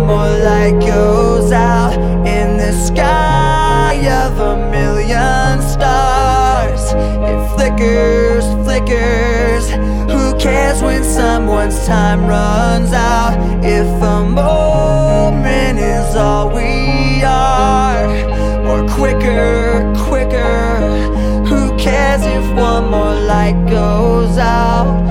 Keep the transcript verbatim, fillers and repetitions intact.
more light goes out in the sky of a million stars. It flickers, flickers. Who cares when someone's time runs out? If a moment is all we are, or quicker, quicker. Who cares if one more light goes out?